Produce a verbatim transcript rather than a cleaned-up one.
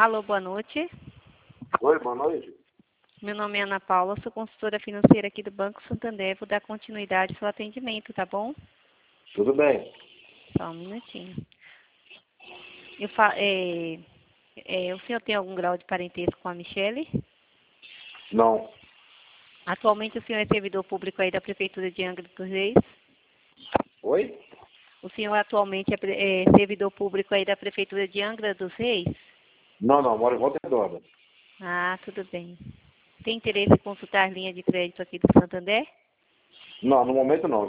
Alô, boa noite. Oi, boa noite. Meu nome é Ana Paula, sou consultora financeira aqui do Banco Santander. Vou dar continuidade ao seu atendimento, tá bom? Tudo bem. Só um minutinho. Eu fa é, é, o senhor tem algum grau de parentesco com a Michele? Não. Atualmente o senhor é servidor público aí da Prefeitura de Angra dos Reis? Oi? O senhor atualmente é, pre- é servidor público aí da Prefeitura de Angra dos Reis? Não, não, moro em Volta Redonda. Ah, tudo bem. Tem interesse em consultar linha de crédito aqui do Santander? Não, no momento não.